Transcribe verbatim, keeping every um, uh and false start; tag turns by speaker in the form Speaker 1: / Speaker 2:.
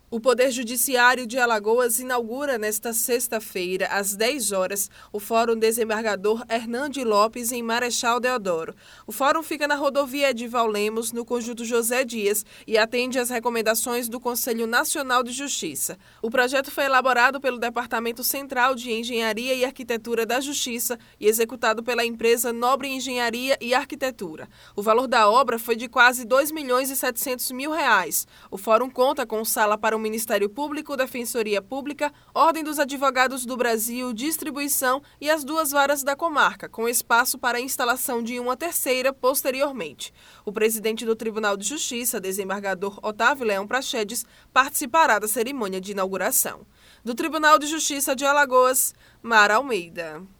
Speaker 1: O Poder Judiciário de Alagoas inaugura nesta sexta-feira, às dez horas, o Fórum Desembargador Hernande Lopes, em Marechal Deodoro. O fórum fica na rodovia Edival Lemos, no Conjunto José Dias, e atende às recomendações do Conselho Nacional de Justiça. O projeto foi elaborado pelo Departamento Central de Engenharia e Arquitetura da Justiça e executado pela empresa Nobre Engenharia e Arquitetura. O valor da obra foi de quase dois milhões e setecentos mil reais. O fórum conta com sala para o Ministério Público, Defensoria Pública, Ordem dos Advogados do Brasil, Distribuição e as duas varas da comarca, com espaço para a instalação de uma terceira posteriormente. O presidente do Tribunal de Justiça, desembargador Otávio Leão Praxedes, participará da cerimônia de inauguração. Do Tribunal de Justiça de Alagoas, Mara Almeida.